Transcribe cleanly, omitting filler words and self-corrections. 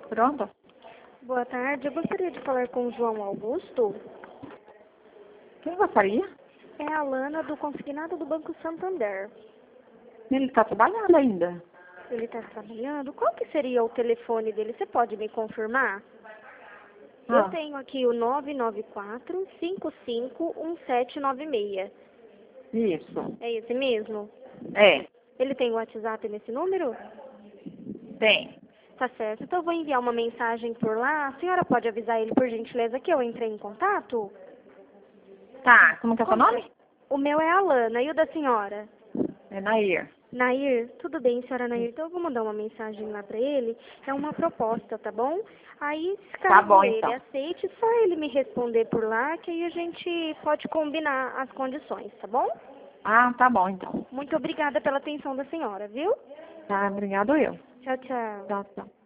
Pronto? Boa tarde, eu gostaria de falar com o João Augusto. Quem gostaria? É a Alana do Consignado do Banco Santander. Ele está trabalhando ainda. Ele está trabalhando? Qual que seria o telefone dele? Você pode me confirmar? Eu tenho aqui o 994-551796. Isso. É esse mesmo? É, Ele tem WhatsApp nesse número? tem. Tá certo. Então eu vou enviar uma mensagem por lá. A senhora pode avisar ele, por gentileza, que eu entrei em contato? Tá, como que é o seu nome? O meu é Alana. E o da senhora? É Nair. Nair? Tudo bem, senhora Nair. Então eu vou mandar uma mensagem lá pra ele. É uma proposta, tá bom? Aí, Tá caso bom, ele então. aceite, só ele me responder por lá, que aí a gente pode combinar as condições, tá bom? Ah, tá bom, então. Muito obrigada pela atenção da senhora, viu? Tá, obrigado eu. Tchau, tchau. Tchau, tchau.